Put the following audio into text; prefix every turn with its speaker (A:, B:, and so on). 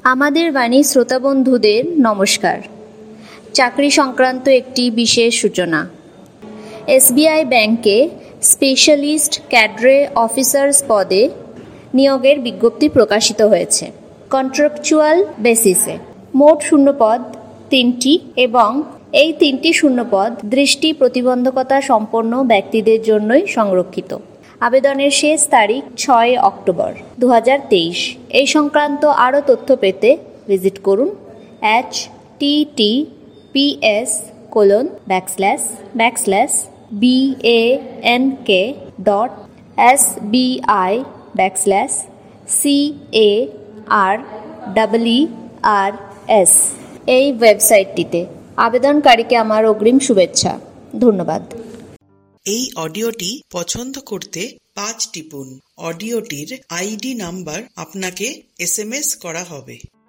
A: আমাদের বাণী শ্রোতা বন্ধুদের নমস্কার। চাকরি সংক্রান্ত একটি বিশেষ সূচনা। এসবিআই ব্যাংকে স্পেশালিস্ট ক্যাডরে অফিসার্স পদে নিয়োগের বিজ্ঞপ্তি প্রকাশিত হয়েছে কন্ট্রাকচুয়াল বেসিসে। মোট শূন্যপদ 3টি এবং এই 3টি শূন্যপদ দৃষ্টি প্রতিবন্ধকতা সম্পন্ন ব্যক্তিদের জন্যই সংরক্ষিত। আবেদনের শেষ তারিখ 6 অক্টোবর 2023। এই সংক্রান্ত আরও তথ্য পেতে ভিজিট করুন https://bank.sbi/cars এই ওয়েবসাইটটিতে। আবেদনকারীকে আমার অগ্রিম শুভেচ্ছা। ধন্যবাদ।
B: এই অডিওটি পছন্দ করতে 5 টিপুন। অডিওটির আইডি নাম্বার আপনাকে SMS করা হবে।